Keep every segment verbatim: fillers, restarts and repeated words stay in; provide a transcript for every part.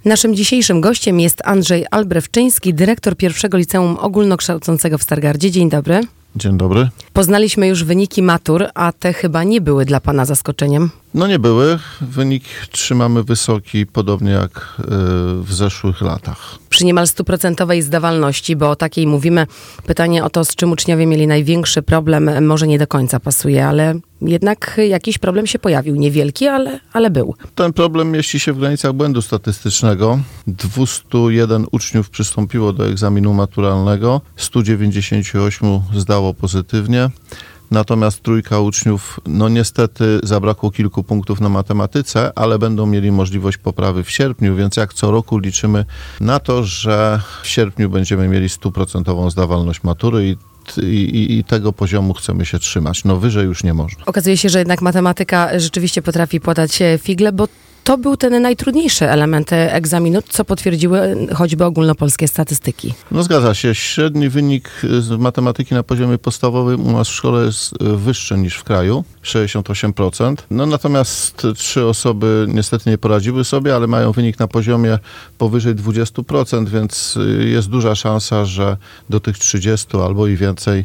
Naszym dzisiejszym gościem jest Andrzej Albrewczyński, dyrektor pierwszego liceum ogólnokształcącego w Stargardzie. Dzień dobry. Dzień dobry. Poznaliśmy już wyniki matur, a te chyba nie były dla pana zaskoczeniem. No nie były. Wynik trzymamy wysoki, podobnie jak y, w zeszłych latach. Przy niemal stuprocentowej zdawalności, bo o takiej mówimy, pytanie o to, z czym uczniowie mieli największy problem, może nie do końca pasuje, ale jednak jakiś problem się pojawił. Niewielki, ale, ale był. Ten problem mieści się w granicach błędu statystycznego. dwieście jeden uczniów przystąpiło do egzaminu maturalnego, sto dziewięćdziesiąt osiem zdało pozytywnie. Natomiast trójka uczniów, no niestety zabrakło kilku punktów na matematyce, ale będą mieli możliwość poprawy w sierpniu, więc jak co roku liczymy na to, że w sierpniu będziemy mieli stuprocentową zdawalność matury i I, i, i tego poziomu chcemy się trzymać. No wyżej już nie można. Okazuje się, że jednak matematyka rzeczywiście potrafi płatać figle, bo to był ten najtrudniejszy element egzaminu, co potwierdziły choćby ogólnopolskie statystyki. No zgadza się. Średni wynik z matematyki na poziomie podstawowym u nas w szkole jest wyższy niż w kraju, sześćdziesiąt osiem procent. No natomiast trzy osoby niestety nie poradziły sobie, ale mają wynik na poziomie powyżej dwadzieścia procent, więc jest duża szansa, że do tych trzydziestu albo i więcej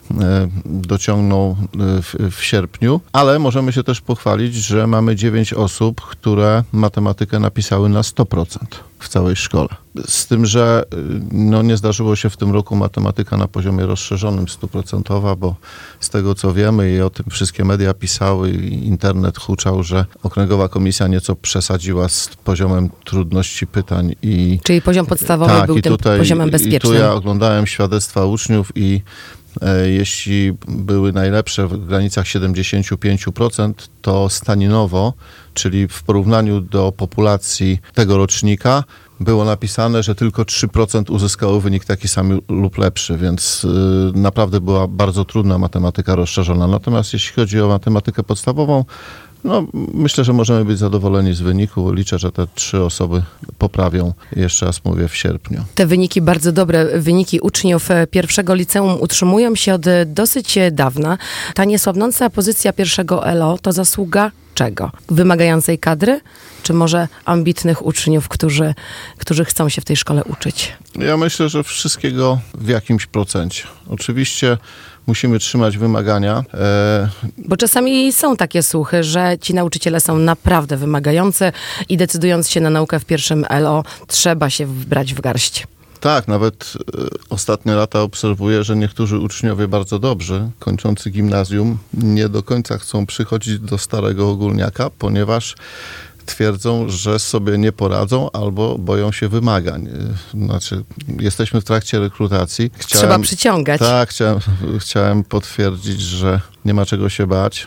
dociągną w, w sierpniu, ale możemy się też pochwalić, że mamy dziewięć osób, które matematykę napisały na sto procent w całej szkole. Z tym, że no, nie zdarzyło się w tym roku matematyka na poziomie rozszerzonym stuprocentowa, bo z tego co wiemy i o tym wszystkie media pisały i internet huczał, że Okręgowa Komisja nieco przesadziła z poziomem trudności pytań. I Czyli poziom podstawowy tak, był i tym tutaj, poziomem bezpiecznym. I tu ja oglądałem świadectwa uczniów i jeśli były najlepsze w granicach siedemdziesiąt pięć procent, to staninowo, czyli w porównaniu do populacji tego rocznika, było napisane, że tylko trzy procent uzyskało wynik taki sam lub lepszy, więc y, naprawdę była bardzo trudna matematyka rozszerzona. Natomiast jeśli chodzi o matematykę podstawową, no, myślę, że możemy być zadowoleni z wyniku. Liczę, że te trzy osoby poprawią, jeszcze raz mówię, w sierpniu. Te wyniki, bardzo dobre wyniki uczniów pierwszego liceum utrzymują się od dosyć dawna. Ta niesłabnąca pozycja pierwszego L O to zasługa czego? Wymagającej kadry? Czy może ambitnych uczniów, którzy, którzy chcą się w tej szkole uczyć? Ja myślę, że wszystkiego w jakimś procencie. Oczywiście musimy trzymać wymagania. E... Bo czasami są takie słuchy, że ci nauczyciele są naprawdę wymagający i decydując się na naukę w pierwszym L O, trzeba się brać w garść. Tak, nawet e, ostatnie lata obserwuję, że niektórzy uczniowie bardzo dobrzy, kończący gimnazjum, nie do końca chcą przychodzić do starego ogólniaka, ponieważ twierdzą, że sobie nie poradzą albo boją się wymagań. Znaczy, jesteśmy w trakcie rekrutacji. Chciałem, Trzeba przyciągać. Tak, chciałem, chciałem potwierdzić, że nie ma czego się bać.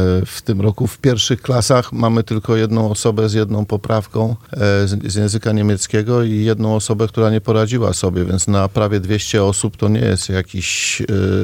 W tym roku w pierwszych klasach mamy tylko jedną osobę z jedną poprawką z, z języka niemieckiego i jedną osobę, która nie poradziła sobie, więc na prawie dwieście osób to nie jest jakiś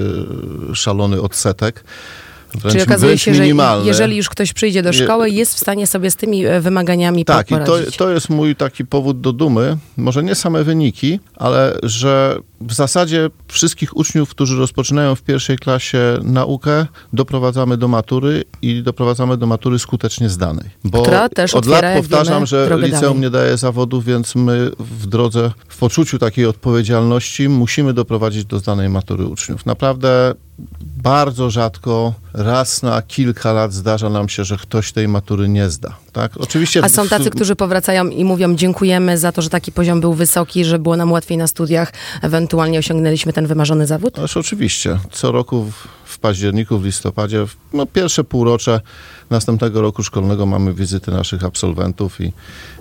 yy, szalony odsetek. Wręcz, Czyli okazuje się, minimalne. Że jeżeli już ktoś przyjdzie do szkoły, jest w stanie sobie z tymi wymaganiami tak, poradzić. Tak, i to, to jest mój taki powód do dumy. Może nie same wyniki, ale że w zasadzie wszystkich uczniów, którzy rozpoczynają w pierwszej klasie naukę, doprowadzamy do matury i doprowadzamy do matury skutecznie zdanej. Bo Która też od otwiera, lat powtarzam, wiemy, że liceum dalej. nie daje zawodów, więc my w drodze, w poczuciu takiej odpowiedzialności musimy doprowadzić do zdanej matury uczniów. Naprawdę bardzo rzadko, raz na kilka lat zdarza nam się, że ktoś tej matury nie zda. Tak? Oczywiście A są tacy, w... którzy powracają i mówią, dziękujemy za to, że taki poziom był wysoki, że było nam łatwiej na studiach, ewentualnie osiągnęliśmy ten wymarzony zawód? Ależ oczywiście. Co roku w, w październiku, w listopadzie, w, no pierwsze półrocze następnego roku szkolnego mamy wizyty naszych absolwentów i,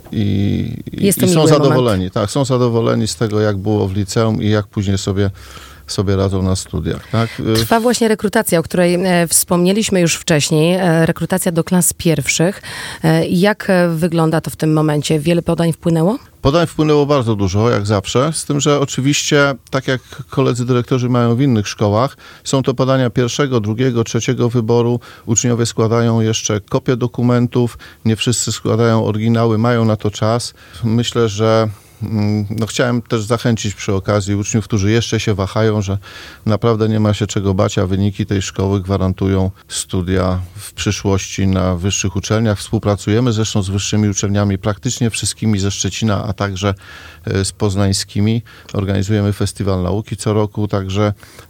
i, i, i są zadowoleni. Moment. Tak, są zadowoleni z tego, jak było w liceum i jak później sobie sobie radzą na studiach. Tak? Trwa właśnie rekrutacja, o której e, wspomnieliśmy już wcześniej, e, rekrutacja do klas pierwszych. E, jak e, wygląda to w tym momencie? Wiele podań wpłynęło? Podań wpłynęło bardzo dużo, jak zawsze, z tym, że oczywiście, tak jak koledzy dyrektorzy mają w innych szkołach, są to podania pierwszego, drugiego, trzeciego wyboru. Uczniowie składają jeszcze kopie dokumentów, nie wszyscy składają oryginały, mają na to czas. Myślę, że no chciałem też zachęcić przy okazji uczniów, którzy jeszcze się wahają, że naprawdę nie ma się czego bać, a wyniki tej szkoły gwarantują studia w przyszłości na wyższych uczelniach. Współpracujemy zresztą z wyższymi uczelniami, praktycznie wszystkimi ze Szczecina, a także z poznańskimi. Organizujemy Festiwal Nauki co roku, także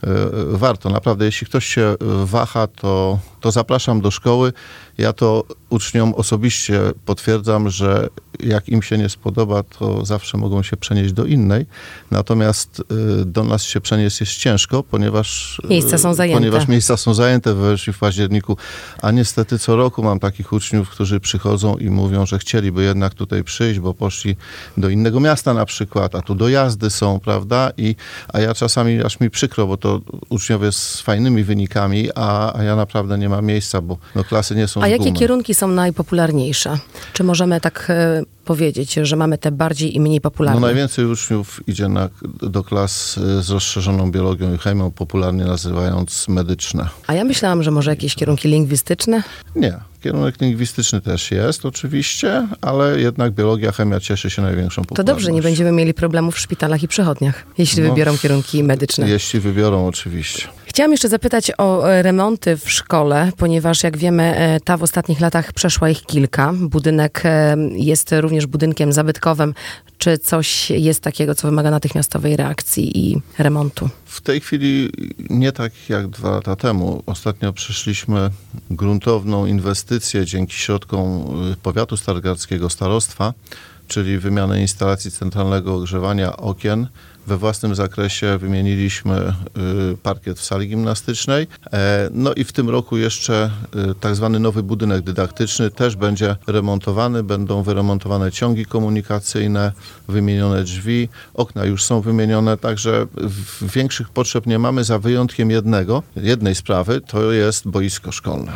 warto. Naprawdę, jeśli ktoś się waha, to, to zapraszam do szkoły. Ja to uczniom osobiście potwierdzam, że jak im się nie spodoba, to zawsze mogą się przenieść do innej. Natomiast y, do nas się przenieść jest ciężko, ponieważ miejsca są zajęte. Ponieważ miejsca są zajęte we wrześniu, w październiku. A niestety co roku mam takich uczniów, którzy przychodzą i mówią, że chcieliby jednak tutaj przyjść, bo poszli do innego miasta na przykład, a tu dojazdy są, prawda? I, a ja czasami aż mi przykro, bo to uczniowie z fajnymi wynikami, a, a ja naprawdę nie mam miejsca, bo no, klasy nie są A z jakie gumy. kierunki są najpopularniejsze? Czy możemy tak e, powiedzieć, że mamy te bardziej i mniej popularne? No najwięcej uczniów idzie na, do klas z rozszerzoną biologią i chemią, popularnie nazywając medyczne. A ja myślałam, że może jakieś kierunki lingwistyczne? Nie. Kierunek lingwistyczny też jest oczywiście, ale jednak biologia, chemia cieszy się największą To popularnością. dobrze, nie będziemy mieli problemów w szpitalach i przychodniach, jeśli No, wybiorą kierunki medyczne. Jeśli wybiorą, oczywiście. Chciałam jeszcze zapytać o e, remonty w szkole, ponieważ jak wiemy, e, ta w ostatnich latach przeszła ich kilka. Budynek e, jest również budynkiem zabytkowym. Czy coś jest takiego, co wymaga natychmiastowej reakcji i remontu? W tej chwili nie tak jak dwa lata temu. Ostatnio przeszliśmy gruntowną inwestycję dzięki środkom powiatu stargardzkiego, starostwa, czyli wymianę instalacji centralnego ogrzewania okien. We własnym zakresie wymieniliśmy y, parkiet w sali gimnastycznej. E, no i w tym roku jeszcze y, tak zwany nowy budynek dydaktyczny też będzie remontowany. Będą wyremontowane ciągi komunikacyjne, wymienione drzwi, okna już są wymienione, także w, większych potrzeb nie mamy, za wyjątkiem jednego, jednej sprawy, to jest boisko szkolne.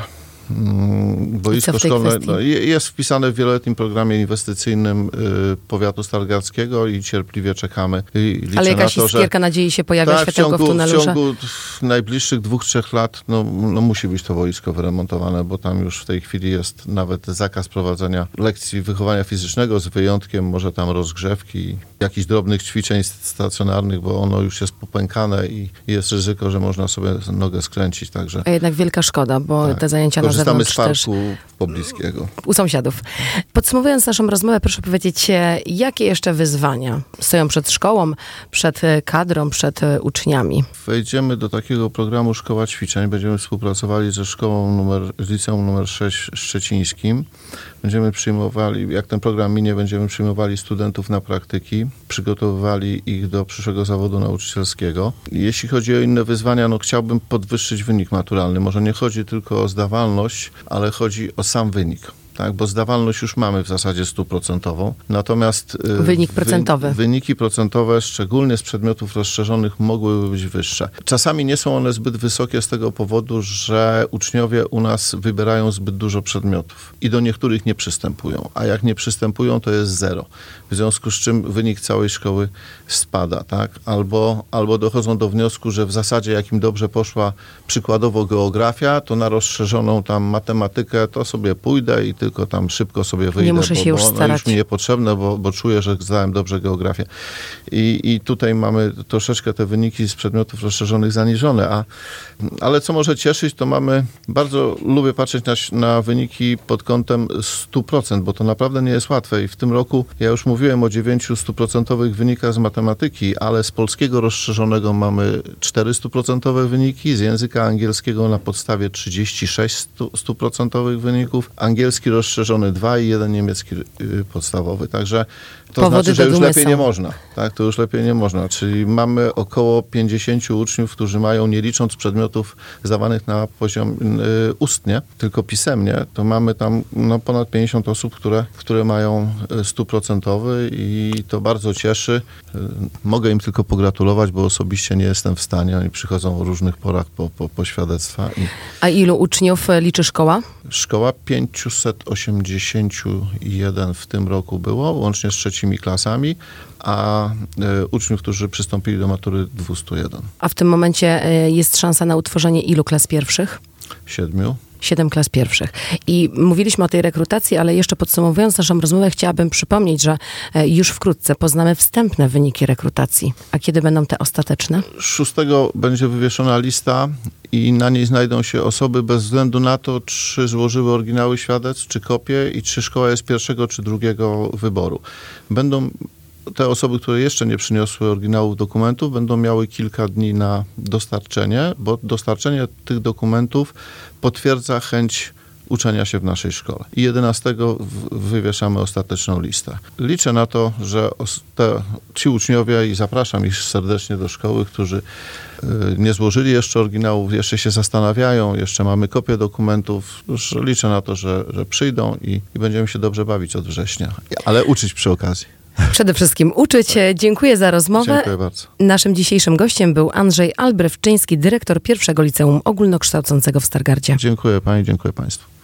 Boisko szkolne no, jest wpisane w wieloletnim programie inwestycyjnym y, powiatu stargardzkiego i cierpliwie czekamy. I liczę Ale jakaś na to, iskierka że... nadziei się pojawia, tak, światełko w, ciągu, w tunelu, w ciągu że... najbliższych dwóch, trzech lat no, no, musi być to boisko wyremontowane, bo tam już w tej chwili jest nawet zakaz prowadzenia lekcji wychowania fizycznego, z wyjątkiem może tam rozgrzewki, jakichś drobnych ćwiczeń stacjonarnych, bo ono już jest popękane i jest ryzyko, że można sobie nogę skręcić. Także... A jednak wielka szkoda, bo tak. te zajęcia na Korzystamy z parku pobliskiego. U sąsiadów. Podsumowując naszą rozmowę, proszę powiedzieć, jakie jeszcze wyzwania stoją przed szkołą, przed kadrą, przed uczniami? Wejdziemy do takiego programu Szkoła Ćwiczeń. Będziemy współpracowali ze szkołą numer, z liceum numer sześć szczecińskim. Będziemy przyjmowali, jak ten program minie, będziemy przyjmowali studentów na praktyki, przygotowywali ich do przyszłego zawodu nauczycielskiego. Jeśli chodzi o inne wyzwania, no chciałbym podwyższyć wynik maturalny. Może nie chodzi tylko o zdawalność, ale chodzi o sam wynik. Tak, bo zdawalność już mamy w zasadzie stuprocentową. Natomiast wynik procentowy. Wy, wyniki procentowe, szczególnie z przedmiotów rozszerzonych, mogłyby być wyższe. Czasami nie są one zbyt wysokie z tego powodu, że uczniowie u nas wybierają zbyt dużo przedmiotów i do niektórych nie przystępują, a jak nie przystępują, to jest zero. W związku z czym wynik całej szkoły spada, tak? Albo, albo dochodzą do wniosku, że w zasadzie jak im dobrze poszła przykładowo geografia, to na rozszerzoną tam matematykę to sobie pójdę i tylko tam szybko sobie wyjdę, nie muszę bo, się już bo starać. już mi niepotrzebne, bo, bo czuję, że zdałem dobrze geografię. I, I tutaj mamy troszeczkę te wyniki z przedmiotów rozszerzonych zaniżone, a, ale co może cieszyć, to mamy, bardzo lubię patrzeć na, na wyniki pod kątem stu procent, bo to naprawdę nie jest łatwe i w tym roku ja już mówiłem o dziewięciu stuprocentowych wynikach z matematyki, ale z polskiego rozszerzonego mamy cztery stuprocentowe wyniki, z języka angielskiego na podstawie trzydzieści sześć stuprocentowych wyników, angielski rozszerzony dwa i jeden niemiecki podstawowy. Także to Powody znaczy, że już lepiej są. nie można. Tak, to już lepiej nie można. Czyli mamy około pięćdziesięciu uczniów, którzy mają, nie licząc przedmiotów zdawanych na poziom y, ustnie, tylko pisemnie, to mamy tam no, ponad pięćdziesiąt osób, które, które mają stuprocentowy i to bardzo cieszy. Y, mogę im tylko pogratulować, bo osobiście nie jestem w stanie. Oni przychodzą o różnych porach po, po, po świadectwa. I A ilu uczniów liczy szkoła? Szkoła pięćset osiemdziesiąt jeden w tym roku było, łącznie z trzecimi klasami, a y, uczniów, którzy przystąpili do matury dwieście jeden. A w tym momencie y, jest szansa na utworzenie ilu klas pierwszych? Siedmiu. Siedem klas pierwszych. I mówiliśmy o tej rekrutacji, ale jeszcze podsumowując naszą rozmowę, chciałabym przypomnieć, że e, już wkrótce poznamy wstępne wyniki rekrutacji. A kiedy będą te ostateczne? szóstego będzie wywieszona lista i na niej znajdą się osoby bez względu na to, czy złożyły oryginały świadectw, czy kopie i czy szkoła jest pierwszego, czy drugiego wyboru. Będą te osoby, które jeszcze nie przyniosły oryginałów dokumentów, będą miały kilka dni na dostarczenie, bo dostarczenie tych dokumentów potwierdza chęć uczenia się w naszej szkole. I jedenastego wywieszamy ostateczną listę. Liczę na to, że te, ci uczniowie, i zapraszam ich serdecznie do szkoły, którzy y, nie złożyli jeszcze oryginałów, jeszcze się zastanawiają, jeszcze mamy kopię dokumentów, już liczę na to, że, że przyjdą i, i będziemy się dobrze bawić od września, ale uczyć przy okazji. Przede wszystkim uczyć. Dziękuję za rozmowę. Dziękuję bardzo. Naszym dzisiejszym gościem był Andrzej Albrechczyński, dyrektor pierwszego liceum ogólnokształcącego w Stargardzie. Dziękuję pani, dziękuję państwu.